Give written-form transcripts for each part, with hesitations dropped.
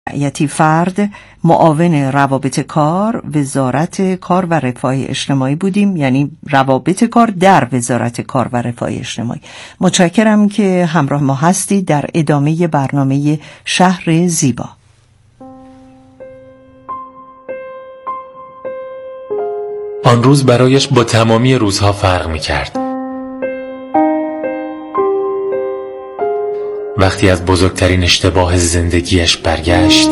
رعیتی فرد، معاون روابط کار، وزارت کار و رفاه اجتماعی بودیم، یعنی روابط کار در وزارت کار و رفاه اجتماعی. متشکرم که همراه ما هستید در ادامه برنامه شهر زیبا. آن روز برایش با تمامی روزها فرق می‌کرد. وقتی از بزرگترین اشتباه زندگیش برگشت،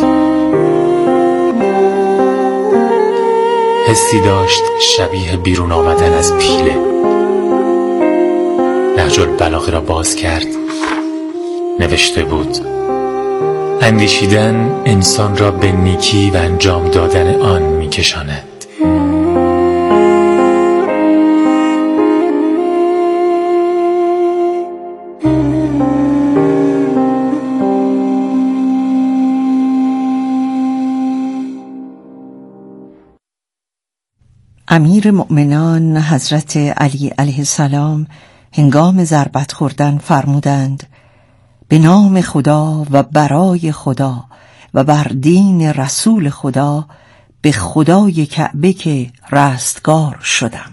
حسی داشت شبیه بیرون آمدن از پیله. نهج البلاغه را باز کرد. نوشته بود: اندیشیدن انسان را به نیکی و انجام دادن آن می‌کشاند. امیر مؤمنان حضرت علی علیه السلام هنگام ضربت خوردن فرمودند: به نام خدا و برای خدا و بر دین رسول خدا، به خدای کعبه که رستگار شدم.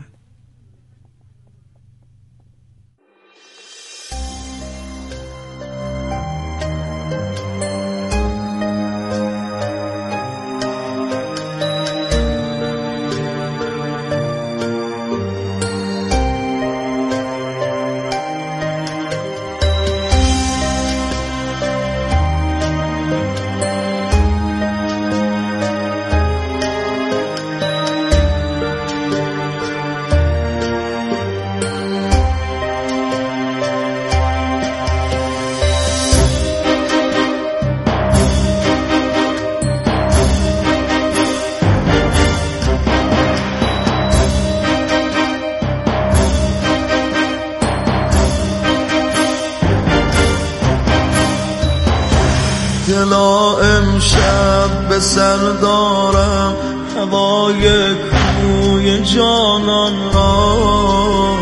دلا امشب به سر دارم هوای کوی جانان را،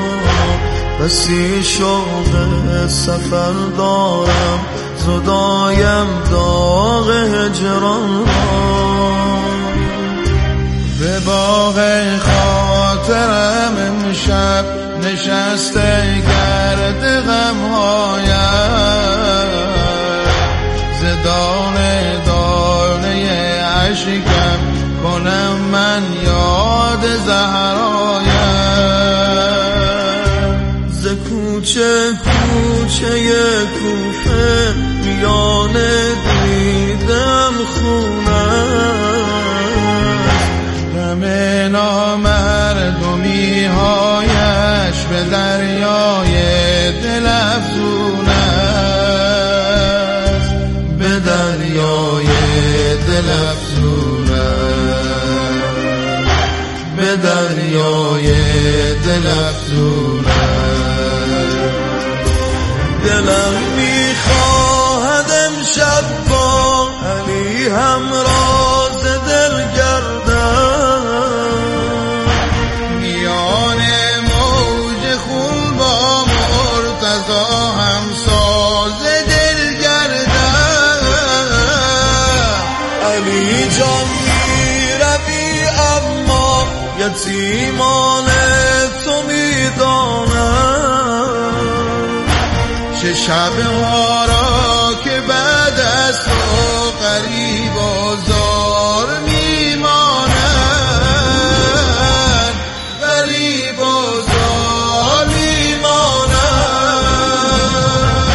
بسی شوق سفر دارم زدایم داغ هجران را. به باغ خاطرم امشب نشسته گرد غمهایم، دانه دانه عشقم کنم من یاد زهرایم. ز کوچه کوچه کوفه میان دیدم خونم، همه نامردمی هایش به دریای دل افزون است، به دریای دل افزون است، به دریای دل افزون است. دلم میخواهد امشب با علی همراز دل گردم، میان موج خون با مرتضی همساز دل گردم. علی جان میروی اما یتیمان تو میدانم، چه شبها را که بعد از تو غریب و زار میمانند، غریب و زار میمانند.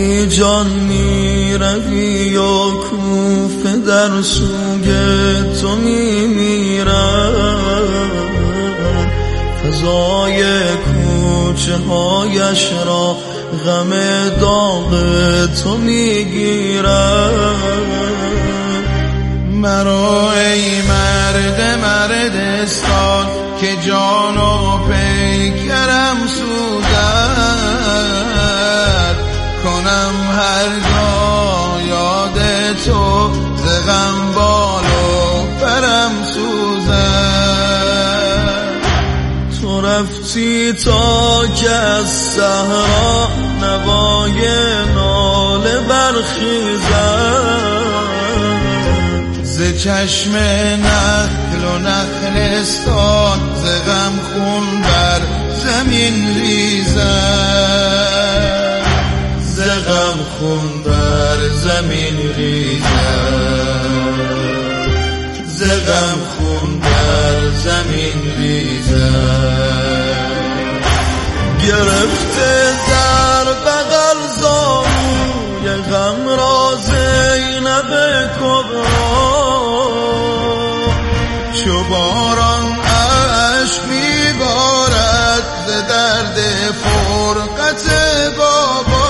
ای جان میروی یا کوفه در سوگ تو میمیرم، فضای کوچه هایش را غم داغ تو میگیرم. مرا ای مرد مردستان که جان و پیکرم سوزد، کنم هر جا یاد تو ز غم بال و برم سوزد. تو رفتی تا که از صحرا نوای ناله برخیزد، ز چشم نخل و نخلستان ز غم خون بر زمین ریزد، ز غم خون بر زمین ریزد، ز غم خون بر زمین ریزد. گرفته در بغل زانوی غم را زینب کبرا، چو باران اشک میبارد ز درد فرقت بابا،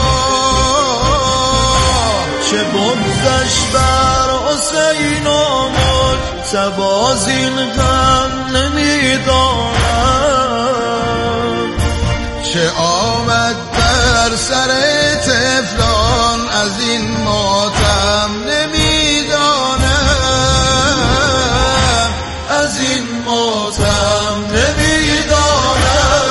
چه بغضش بر حسین و مجتبی زین غم نمیداند، چه آمد بر سر طفلان از این ماتم نمیدانم، از این ماتم نمیدانم.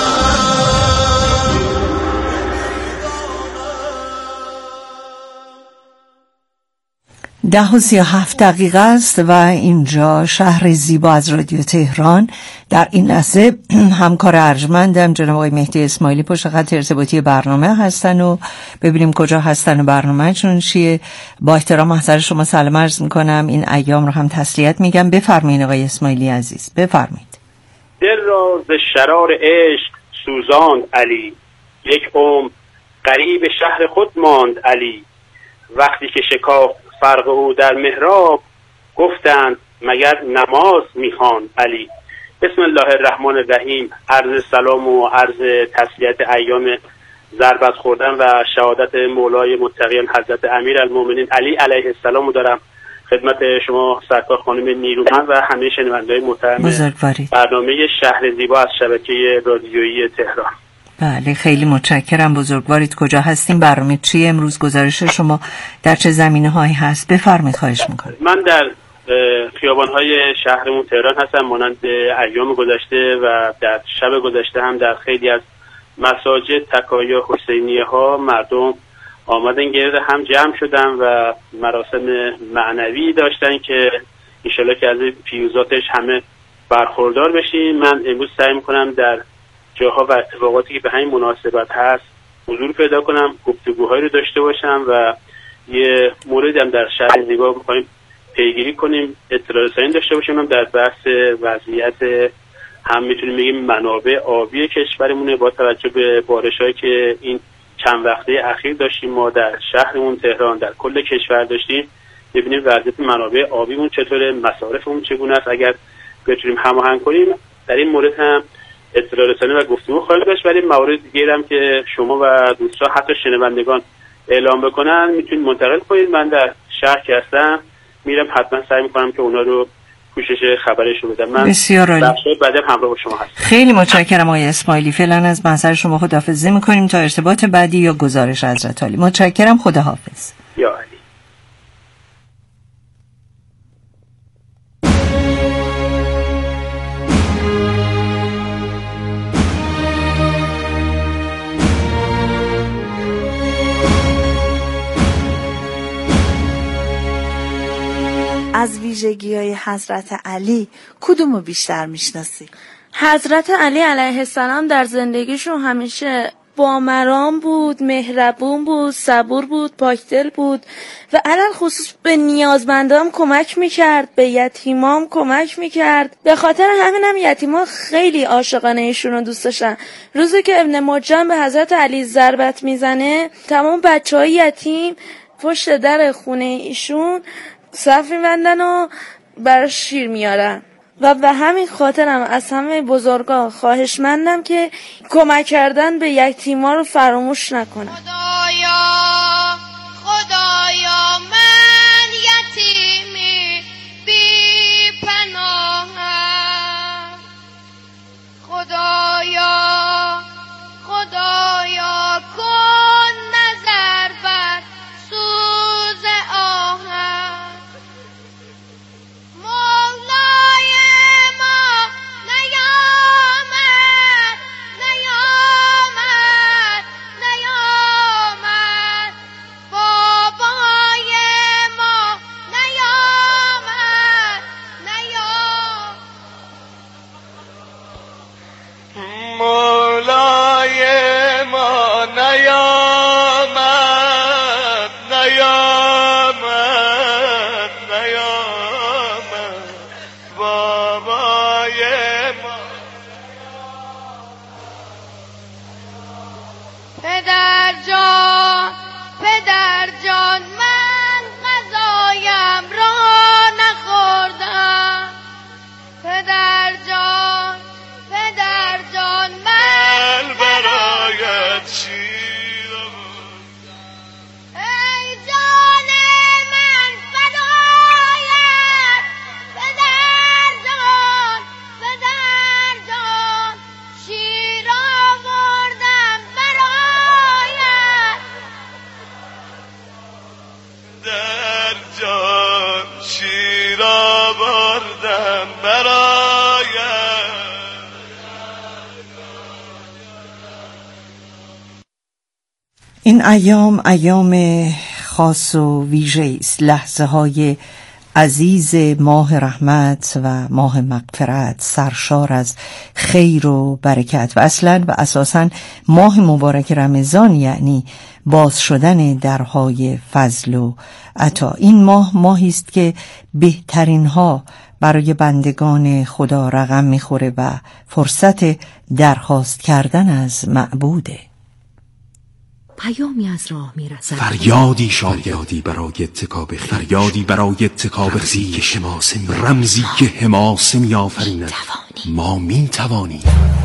10:37 است و اینجا شهر زیبا از رادیو تهران. در این لحظه همکار ارجمندم جناب آقای مهدی اسماعیلی پشت خط ارتباطی برنامه هستن و ببینیم کجا هستن و برنامه‌شون چیه. با احترام محضر شما سلام عرض میکنم، این ایام رو هم تسلیت میگم. بفرمایید آقای اسماعیلی عزیز، بفرمایید. دل را ز شرار عشق سوزاند علی، یک عمر غریب شهر خود ماند علی. وقتی که شکافت فرق او در محراب، گفتند مگر نماز میخواند علی. بسم الله الرحمن الرحیم. عرض سلام و عرض تسلیت ایام ضربت خوردن و شهادت مولای متقیان حضرت امیرالمومنین علی علیه السلام دارم خدمت شما سرکار خانم نیرومند و همه شنونده‌های محترم برنامه شهر زیبا از شبکه رادیویی تهران. بله خیلی متشکرم، بزرگوارید. کجا هستیم؟ برنامه چیه امروز؟ گزارش شما در چه زمینه‌هایی هست؟ بفرمایید خواهش می‌کنم. من در خیابان‌های شهرمون تهران هستم. مانند ایام گذشته و در شب گذشته هم در خیلی از مساجد تکایا حسینیه‌ها مردم آمدن گرد هم جمع شدن و مراسم معنوی داشتن که انشالله که از فیوزاتش همه برخوردار بشیم. من امروز سعی می‌کنم در جاها و اتفاقاتی که به همین مناسبت هست حضور پیدا کنم، گفتگوهایی رو داشته باشم و یه موردی هم در شهر زیبا می‌خوایم پیگیری کنیم، اطلاع رسانی داشته باشیم هم در بحث وضعیت هم میتونیم بگیم منابع آبی کشورمونه با توجه به بارش‌هایی که این چند وقته اخیر داشتیم. ما در شهرمون تهران در کل کشور داشتیم، ببینیم وضعیت منابع آبیمون چطوره، مصارفمون چگونه است. اگر بتونیم هماهنگ کنیم در این مورد هم اطلاع رسانی و گفتگو خواهیم داشت. ولی موارد دیگه هم که شما و دوستان حتی شنوندگان اعلام بکنن میتونید منتقل کنید. من در شهر که هستم میرم حتما سعی میکنم که اونا رو کوشش خبرش رو بدم. من بسیار عالی. بعدم همراه با شما هستم. خیلی متشکرم آقای اسماعیلی. فعلا از منظر شما خداحافظی میکنیم تا ارتباط بعدی یا گزارش حضرت عالی. متشکرم، خداحافظ. یا علی. از ویژگی‌های حضرت علی کدومو بیشتر میشناسی؟ حضرت علی علیه السلام در زندگیشون همیشه بامران بود، مهربون بود، صبور بود، پاکدل بود و علل خصوص به نیازمندام کمک میکرد، به یتیمام کمک میکرد. به خاطر همینم یتیما خیلی عاشقانه ایشون رو دوست داشتن. روزی که ابن مجان به حضرت علی ضربت میزنه، تمام بچهای یتیم پشت در خونه ایشون صف میبندن و براش شیر میارن. و به همین خاطرم از همه بزرگا خواهشمندم که کمک کردن به یتیما رو فراموش نکنن. خدایا من یتیمی بی پناهم، خدایا کن نظر بر سوز آهم. مولای ما نیامد، بابای ما نیامد. مولای ما نیامد، بابای ما. پدر جان من غذایم را نخوردم. پدر جان من برایت شیر ای جان من فدایت. پدر جان شیر آوردم برایت. در جان شیر آوردم برایت. این ایام خاص و ویژه است، لحظه های عزیز ماه رحمت و ماه مغفرت، سرشار از خیر و برکت و اصلا و اساسا ماه مبارک رمضان یعنی باز شدن درهای فضل و عطا. این ماهی است که بهترین ها برای بندگان خدا رقم میخوره و فرصت درخواست کردن از معبوده. پیامی از راه میرسد، فریادی برای اتکاب خیر، فریادی برای اتکاب خیر، رمزی که حماسه می‌آفریند. ما می‌توانیم.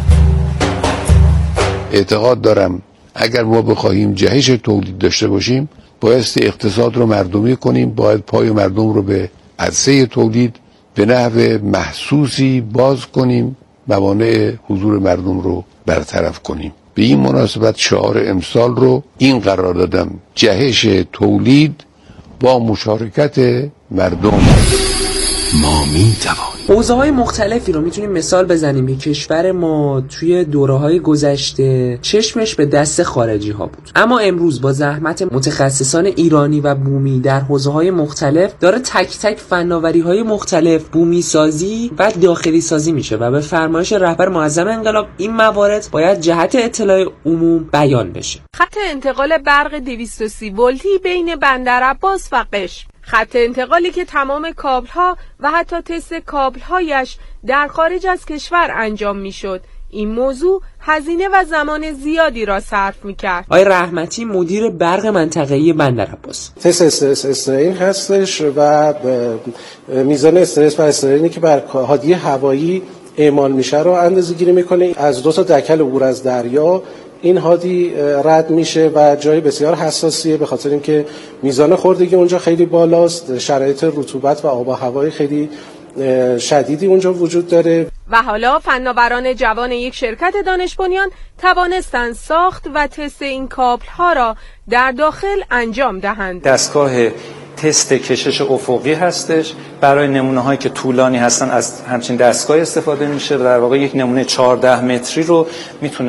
اعتقاد دارم اگر ما بخواهیم جهش تولید داشته باشیم، بایستی اقتصاد رو مردمی کنیم، باید پای مردم رو به عرصه تولید به نحو محسوسی باز کنیم، موانع حضور مردم رو برطرف کنیم. به این مناسبت شعار امسال رو این قرار دادم: جهش تولید با مشارکت مردم. ما می‌توانیم. حوزه‌های مختلفی رو میتونیم مثال بزنیم که کشور ما توی دوره‌های گذشته چشمش به دست خارجی‌ها بود، اما امروز با زحمت متخصصان ایرانی و بومی در حوزه‌های مختلف داره تک تک فناوری‌های مختلف بومی سازی و داخلی سازی میشه و به فرمایش رهبر معظم انقلاب این موارد باید جهت اطلاع عموم بیان بشه. خط انتقال برق 230 ولتی بین بندرعباس و قشم، خط انتقالی که تمام کابل‌ها و حتی تست کابل‌هایش در خارج از کشور انجام می‌شد. این موضوع هزینه و زمان زیادی را صرف می‌کرد. آقای رحمتی مدیر برق منطقه‌ای بندرعباس: تست استرس استرین هستش و میزان استرس و استرینی که بر هادی هوایی اعمال میشه رو اندازه‌گیری می‌کنه. از 2 تا دکل عبور از دریا این هادی رد میشه و جای بسیار حساسیه، به خاطر اینکه میزان خوردگی اونجا خیلی بالاست، شرایط رطوبت و آب و هوای خیلی شدیدی اونجا وجود داره. و حالا فناوران جوان یک شرکت دانش بنیان توانستند ساخت و تست این کابل ها را در داخل انجام دهند. دستگاه تست کشش افقی هستش، برای نمونه هایی که طولانی هستن از همچین دستگاه استفاده میشه. در واقع یک نمونه 14 متری رو میتونه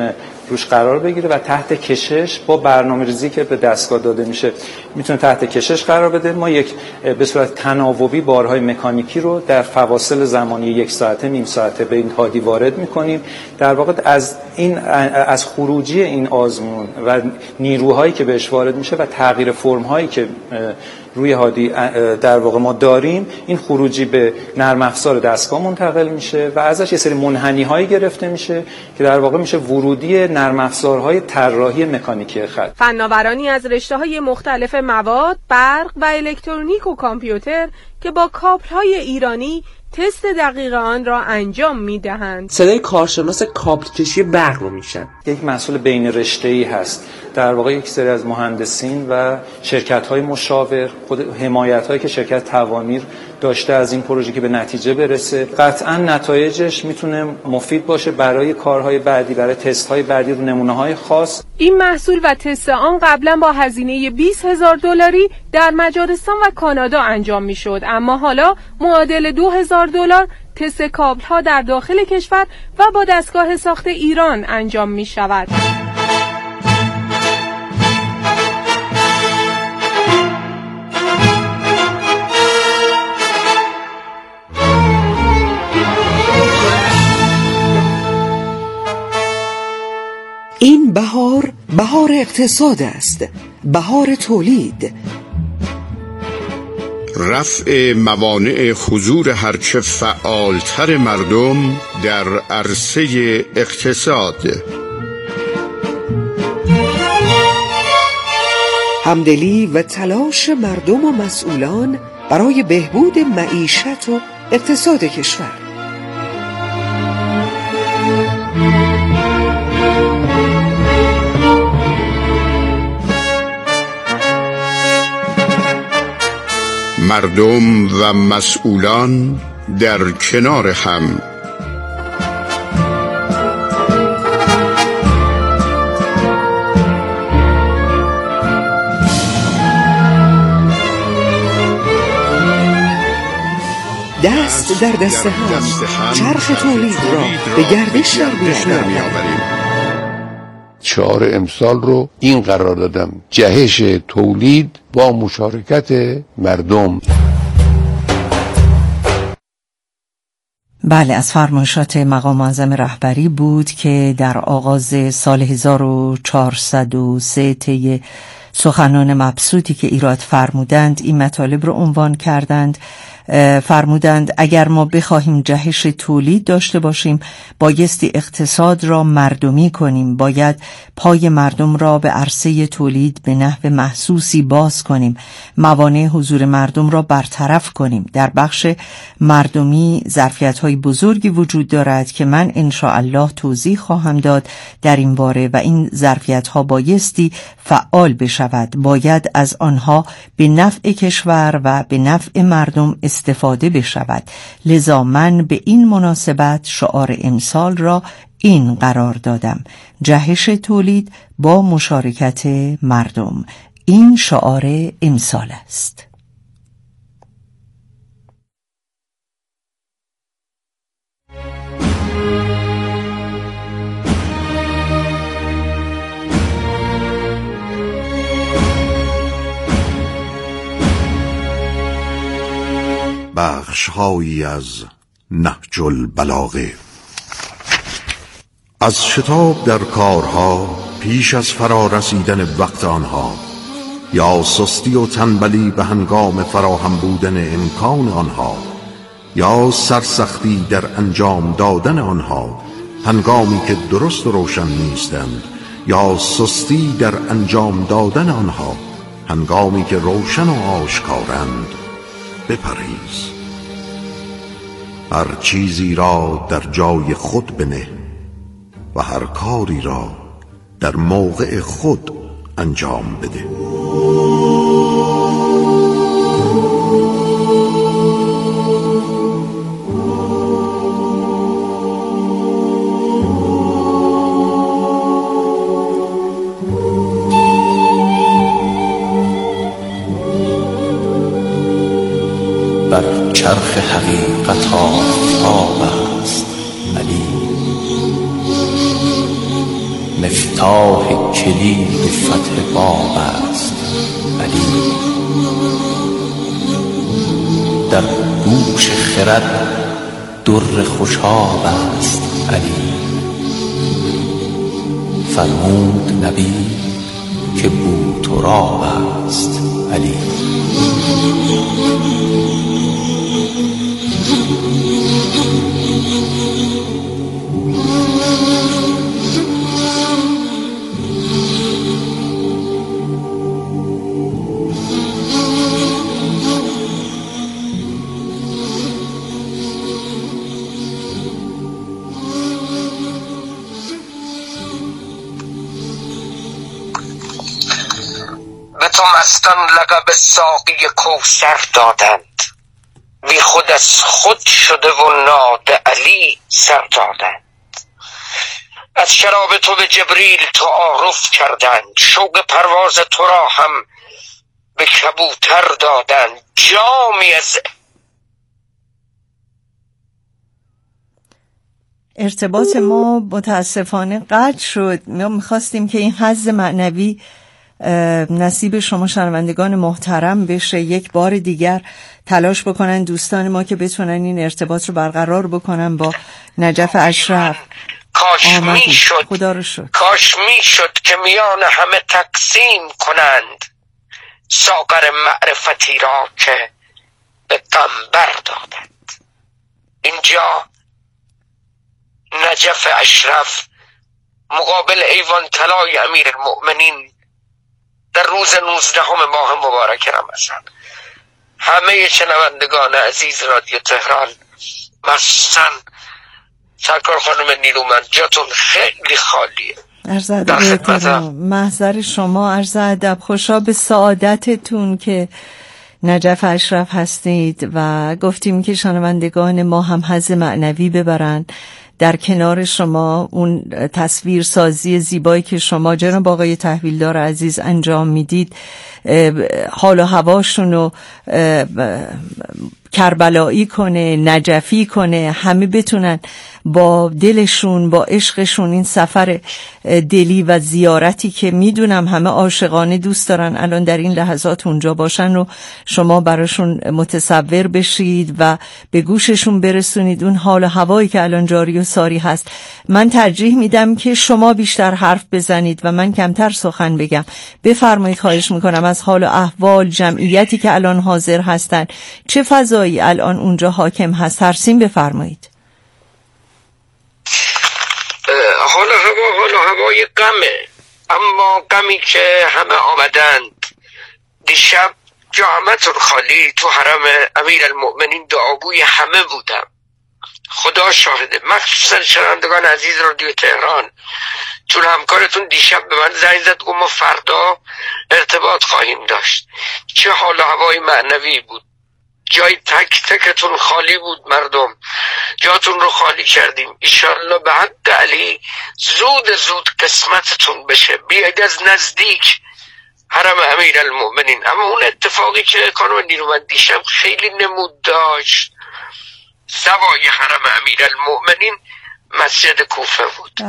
روش قرار بگیره و تحت کشش با برنامه‌ریزی که به دستگاه داده میشه میتونه تحت کشش قرار بده. ما به صورت تناوبی بارهای مکانیکی رو در فواصل زمانی 1 ساعته نیم ساعته به این هادی وارد میکنیم. در واقع از خروجی این آزمون و نیروهایی که بهش وارد میشه و تغییر فرم‌هایی که روی هادی در واقع ما داریم، این خروجی به نرم افزار دستگاه منتقل میشه و ازش یه سری منحنی‌هایی گرفته میشه که در واقع میشه ورودی نرم افزارهای طراحی مکانیکی خط. فناورانی از رشته‌های مختلف مواد، برق و الکترونیک و کامپیوتر که با کابل‌های ایرانی تست دقیق آن را انجام می‌دهند. صدای کارشناس کابل کشی برق رو میشن. یک محصول بین رشته‌ای هست. در واقع یک سری از مهندسین و شرکت‌های مشاور، خود حمایت‌هایی که شرکت توانیر داشته از این پروژه که به نتیجه برسه، قطعاً نتایجش میتونه مفید باشه برای کارهای بعدی، برای تست‌های بعدی رو نمونه‌های خاص. این محصول و تست آن قبلا با هزینه $20,000 در مجارستان و کانادا انجام میشد، اما حالا معادل $2,000 تست کابل‌ها در داخل کشور و با دستگاه ساخت ایران انجام می شود. این بهار اقتصاد است، بهار تولید. رفع موانع حضور هرچه فعالتر مردم در عرصه اقتصاد. همدلی و تلاش مردم و مسئولان برای بهبود معیشت و اقتصاد کشور. مردم و مسئولان در کنار هم. دست در دست هم چرخ تولید را به گردش در می‌آوریم. 4 امسال رو این قرار دادم: جهش تولید با مشارکت مردم. بله، از فرمایشات مقام معظم رهبری بود که در آغاز سال 1403 طی سخنان مبسوطی که ایراد فرمودند این مطالب رو عنوان کردند. فرمودند اگر ما بخواهیم جهش تولید داشته باشیم بایستی اقتصاد را مردمی کنیم، باید پای مردم را به عرصه تولید به نحو محسوسی باز کنیم، موانع حضور مردم را برطرف کنیم. در بخش مردمی ظرفیت‌های بزرگی وجود دارد که من انشاءالله توضیح خواهم داد در این باره و این ظرفیت‌ها بایستی فعال بشود، باید از آنها به نفع کشور و به نفع مردم استفاده بشود. لذا من به این مناسبت شعار امسال را این قرار دادم: جهش تولید با مشارکت مردم. این شعار امسال است. بخش‌هایی از نهج البلاغه. از شتاب در کارها پیش از فرا رسیدن وقت آنها، یا سستی و تنبلی به هنگام فراهم بودن امکان آنها، یا سرسختی در انجام دادن آنها هنگامی که درست و روشن نیستند، یا سستی در انجام دادن آنها هنگامی که روشن و آشکارند، بپرهیز. هر چیزی را در جای خود بنه و هر کاری را در موقع خود انجام بده. بر چرخ حقیقت آفتاب است ولی مفتاح کلید فتح باب است علی. در گوش خرد در خوشاب است علی. فرمود نبی که بو تراب است علی. به تو مستان لقب ساقی کوثر دادند، بی خود از خود شده و ناد علی سر دادند. از شراب تو به جبریل تعارف کردند، شوق پرواز تو را هم به کبوتر دادند. جامی از ارتباط ما متاسفانه قطع شد. ما میخواستیم که این حظ معنوی نصیب شما شنوندگان محترم بشه. یک بار دیگر تلاش بکنن دوستان ما که بتونن این ارتباط رو برقرار بکنن با نجف اشرف. کاش میشد، خدا رو شکر، کاش میشد که میان همه تقسیم کنند ساغر معرفتی را که به قنبر دادند. اینجا نجف اشرف مقابل ایوان طلای امیرالمؤمنین در روز 19 ماه مبارک رمضان همه شنوندگان عزیز رادیو تهران، مخصوصا سرکار خانم نیلومند، جاتون خیلی خالیه. عرض ادب محضر شما، عرض ادب، خوشا به سعادتتون که نجف اشرف هستید و گفتیم که شنوندگان ما هم حظ معنوی ببرن در کنار شما. اون تصویر سازی زیبایی که شما جناب آقای تحویلدار عزیز انجام میدید، حال و هواشون رو کربلایی کنه، نجفی کنه، همه بتونن با دلشون، با عشقشون این سفر دلی و زیارتی که میدونم همه عاشقانه دوست دارن الان در این لحظات اونجا باشن رو شما براشون متصور بشید و به گوششون برسونید اون حال و هوایی که الان جاری و ساری هست. من ترجیح میدم که شما بیشتر حرف بزنید و من کمتر سخن بگم. بفرمایید، خواهش میکنم، از حال و احوال جمعیتی که الان حاضر هستن، چه فضایی الان اونجا حاکم هست، ترسیم بفرمایید. حال هوای غمه، اما غمی که همه آمدند. دیشب جامعتون خالی تو حرم امیرالمؤمنین دعاگوی همه بودم، خدا شاهده، مخصوصا شنوندگان عزیز رادیو تهران، چون همکارتون دیشب به من زنگ زد گفت ما فردا ارتباط خواهیم داشت. چه حال و هوای معنوی بود، جای تک تکتون خالی بود، مردم جاتون رو خالی کردیم. ایشالله به حق علی زود قسمتتون بشه، بیاید از نزدیک حرم امیرالمؤمنین. اما اون اتفاقی که خانم نیرومند دیشب خیلی نمود داشت، سوای حرم امیرالمؤمنین مسجد کوفه بود.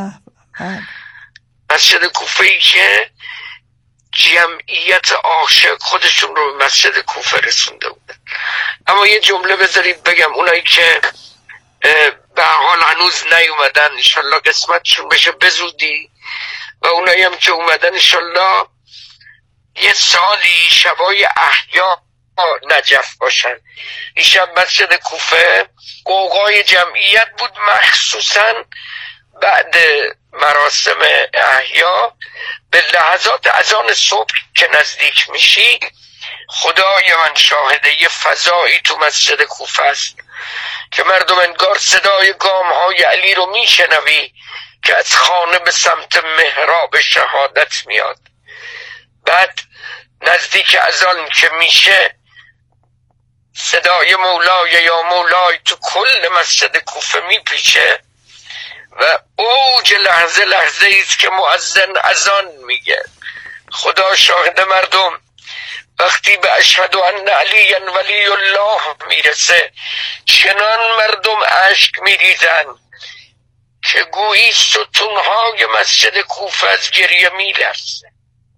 مسجد کوفه ای که جمعیت عاشق خودشون رو به مسجد کوفه رسونده بودن. اما یه جمله بذارید بگم، اونایی که به حال هنوز نیومدن انشالله قسمتشون بشه بزودی، و اونایی هم که اومدن انشالله یه سالی شبای احیا نجف باشن. این شب مسجد کوفه قوقای جمعیت بود، مخصوصا بعد مراسم احیا به لحظات اذان صبح که نزدیک میشی، خدای من شاهده یه فضایی تو مسجد کوفه است که مردم انگار صدای گام‌های علی رو میشنوی که از خانه به سمت محراب شهادت میاد. بعد نزدیک اذان که میشه صدای مولای یا مولای تو کل مسجد کوفه میپیچه و اوج لحظه ایست که مؤذن اذان میگه. خدا شاهد، مردم وقتی به اشهد ان علی ولی الله میرسه چنان مردم اشک میریزن که گویی ستونهای مسجد کوفه از گریه میلرزه.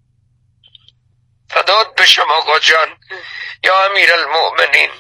فدات بشم آقا جان، یا امیر المؤمنین.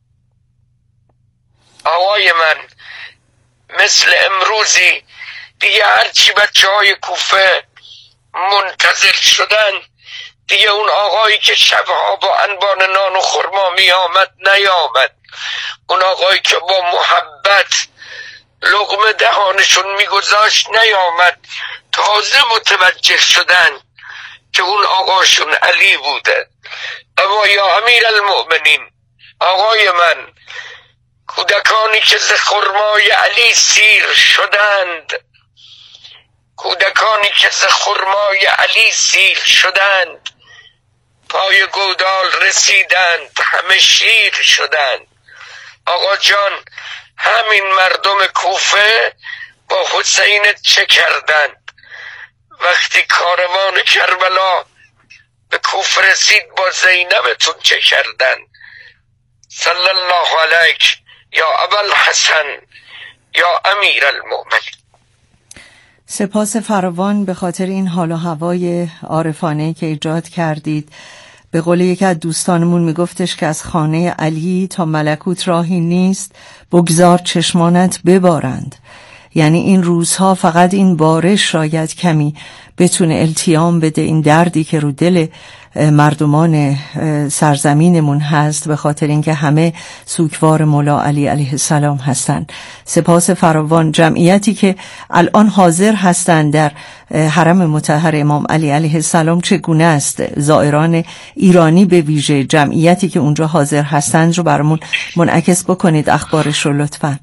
آقای من مثل امروزی دیگه هرچی بچه های کوفه منتظر شدن، دیگه اون آقایی که شبها با انبان نان و خرما می آمد نیامد، اون آقایی که با محبت لقمه دهانشون میگذاشت نیامد. تازه متوجه شدن که اون آقاشون علی بوده. اما یا امیر المؤمنین، آقای من، کودکانی که ز خرمای علی سیر شدند، کودکانی که ز خرمای علی سیر شدند، پای گودال رسیدند همه شیر شدند. آقا جان، همین مردم کوفه با حسین چه کردند؟ وقتی کاروان کربلا به کوفه رسید با زینبتون چه کردند؟ صلی الله علیک یا ابوالحسن یا امیر المؤمنین. سپاس فراوان به خاطر این حال و هوای عارفانه که ایجاد کردید. به قول یکی از دوستانمون میگفتش که از خانه علی تا ملکوت راهی نیست، بگذار چشمانت ببارند. یعنی این روزها فقط این بارش شاید کمی بتونه التیام بده این دردی که رو دل مردمان سرزمینمون هست، به خاطر اینکه همه سوگوار مولا علی علیه السلام هستند. سپاس فراوان. جمعیتی که الان حاضر هستند در حرم مطهر امام علی علیه السلام چگونه است؟ زائران ایرانی به ویژه، جمعیتی که اونجا حاضر هستند رو برامون منعکس بکنید اخبارش رو لطفاً.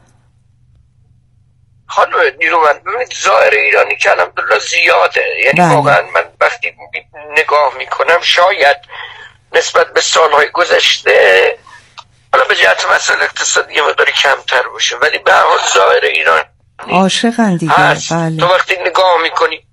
خانم نیرومند، ببینید زائر ایرانی که الحمدلله زیاده، یعنی واقعا من وقتی نگاه میکنم شاید نسبت به سالهای گذشته حالا به جهت مسائل اقتصادی مقداری کمتر باشه، ولی به هر حال زائر ایران عاشقن دیگه. بله. تو وقتی نگاه میکنی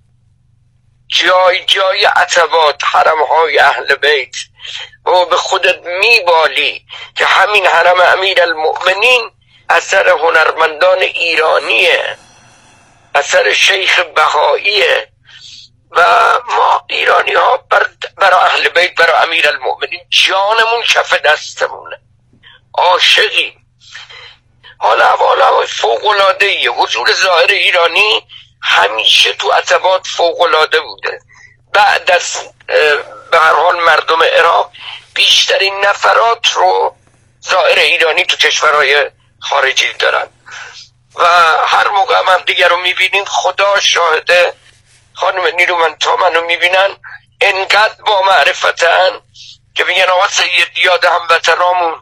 جای عتبات حرمهای اهل بیت و به خودت میبالی که همین حرم امیر المؤمنین اثر هنرمندان ایرانیه، اثر شیخ بهاییه و ما ایرانی ها برای اهل بیت، برای امیر المؤمنین جانمون کف دستمونه، عاشقی. حالا هوای فوق‌العاده‌ایه. حضور زائر ایرانی همیشه تو عتبات فوق‌العاده بوده. بعد از به هر حال مردم عراق بیشترین نفرات رو زائر ایرانی تو کشورهای خارجی دارن و هر موقع هم دیگر رو میبینیم. خدا شاهده خانم نیرومند، تا منو میبینن انقدر با معرفتن که میگن آقا سید یاد هموطنامون،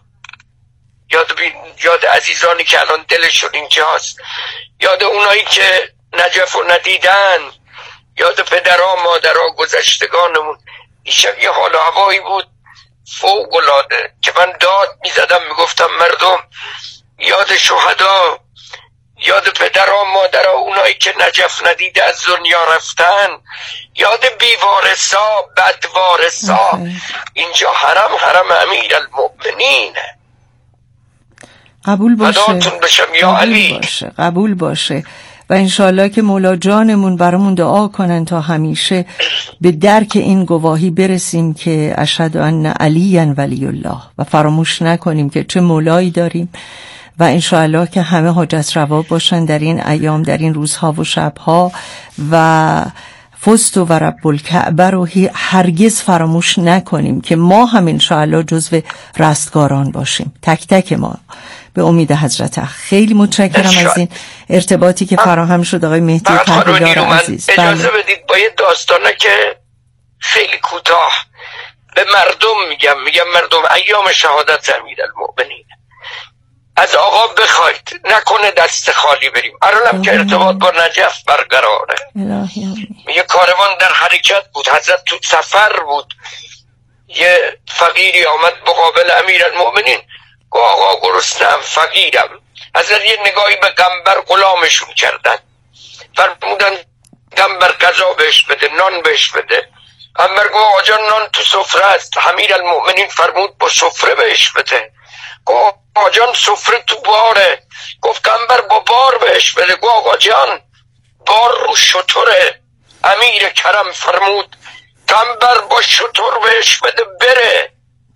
یاد عزیزانی که الان دلشون اینجاست، یاد اونایی که نجف رو ندیدن، یاد پدرها مادرها گذشتگانمون. این شب یه حال و هوایی بود فوق العاده که من داد میزدم میگفتم مردم یاد شهدا، یاد پدرها مادرها، اونایی که نجف ندیده از دنیا رفتن، یاد بیوارسا بدوارسا. اینجا حرم امیر المؤمنینه. قبول باشه. فداتون بشم یا علی. باشه. قبول باشه و انشالله که مولا جانمون برامون دعا کنن تا همیشه به درک این گواهی برسیم که اشهد ان علی ولی الله و فراموش نکنیم که چه مولایی داریم و انشالله که همه حاجت روا باشن در این ایام، در این روزها و شبها و فزت و رب الکعبه رو هرگز فراموش نکنیم که ما هم انشالله جزو رستگاران باشیم، تک تک ما، به امید حضرت. خیلی متشکرم از این ارتباطی که فراهم شد آقای مهدی تحلیلگر عزیز. اجازه بدید با یه داستانه که خیلی کوتاه به مردم میگم مردم ایام شهادت امیرالمؤمنین از آقا بخواید نکنه دست خالی بریم. الانم که ارتباط با نجف برقراره، یه کاروان در حرکت بود، حضرت تو سفر بود، یه فقیری آمد مقابل امیرالمؤمنین، گفت آقا گرسنه‌ام، فقیرم. حضرت یه نگاهی به قنبر غلامشون کردن، فرمودن قنبر غذا بهش بده، نان بهش بده. قنبر گفت آقا جان نان تو سفره است. امیر المؤمنین فرمود با سفره بهش بده. گفت آقا جان سفره تو باره. گفت قنبر با بار بهش بده. گفت آقا جان بار رو شتره. امیر کرم فرمود قنبر با شتر بهش بده بره.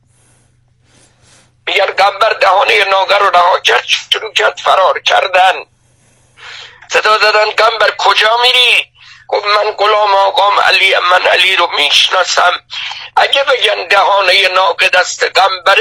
میگن قنبر دهانه ناگر رو رها کرد، شروع کرد فرار کردن. صدا دادن قنبر کجا میری؟ گفت من غلام آقام علی، من علی رو میشناسم. اگه بگن دهانه ناقه دست قنبر